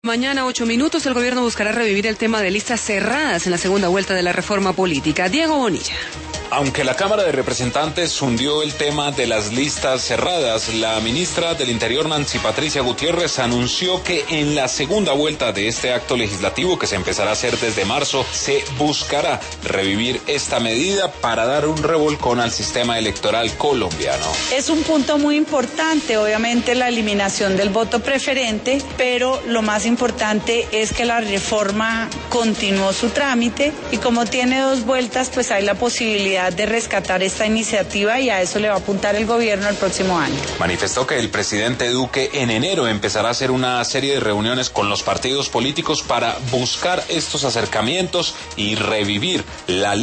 Mañana, 8 minutos, el gobierno buscará revivir el tema de listas cerradas en la segunda vuelta de la reforma política. Diego Bonilla. Aunque la Cámara de Representantes hundió el tema de las listas cerradas, la ministra del Interior, Nancy Patricia Gutiérrez, anunció que en la segunda vuelta de este acto legislativo, que se empezará a hacer desde marzo, se buscará revivir esta medida para dar un revolcón al sistema electoral colombiano. Es un punto muy importante, obviamente, la eliminación del voto preferente, pero lo más importante es que la reforma continuó su trámite y como tiene 2 vueltas, pues hay la posibilidad de rescatar esta iniciativa y a eso le va a apuntar el gobierno el próximo año. Manifestó que el presidente Duque en enero empezará a hacer una serie de reuniones con los partidos políticos para buscar estos acercamientos y revivir la